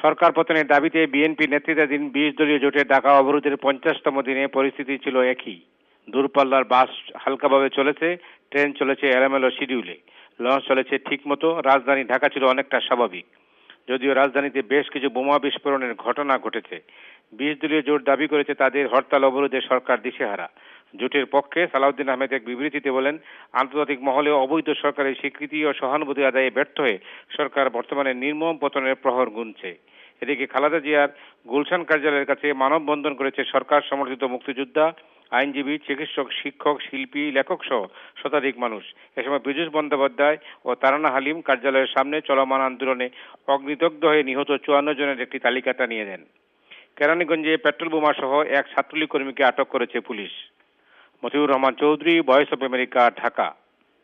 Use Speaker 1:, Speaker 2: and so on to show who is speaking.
Speaker 1: সরকার পতনের দাবিতে বিএনপি নেতৃত্বাধীন ২০ দলীয় জোটের ঢাকা অবরোধের ৫০তম দিনে পরিস্থিতি ছিল একই। দূরপাল্লার বাস হালকাভাবে চলেছে, ট্রেন চলেছে এলোমেলো শিডিউলে, লঞ্চ চলেছে ঠিকমতো, রাজধানী ঢাকা ছিল অনেকটা স্বাভাবিক। যদিও রাজধানীতে বেশ কিছু বোমা বিস্ফোরণের ঘটনা ঘটেছে। ২০ দলীয় জোট দাবি করেছে তাদের হরতাল অবরোধে সরকার দিশেহারা। জোটের পক্ষে সালাউদ্দিন আহমেদ এক বিবৃতিতে বলেন, আন্তর্জাতিক মহলে অবৈধ সরকারের স্বীকৃতি ও সহানুভূতি আদায়ে ব্যর্থ হয়ে সরকার বর্তমানে নির্মম পতনের প্রহর গুনছে। এদিকে খালেদা জিয়ার গুলশান কার্যালয়ের কাছে মানববন্ধন করেছে সরকার সমর্থিত মুক্তিযোদ্ধা, আইনজীবী, চিকিৎসক, শিক্ষক, শিল্পী, লেখক সহ শতাধিক মানুষ। এ সময় পীযূষ বন্দ্যোপাধ্যায় ও তারানা হালিম কার্যালয়ের সামনে চলমান আন্দোলনে অগ্নিদগ্ধ হয়ে নিহত ৫৪ জনের একটি তালিকাটা নিয়ে দেন। কেরানীগঞ্জে পেট্রোল বোমা সহ এক ছাত্রলীগ কর্মীকে আটক করেছে পুলিশ। Motiur Rahman Chowdhury, Voice of America, Dhaka.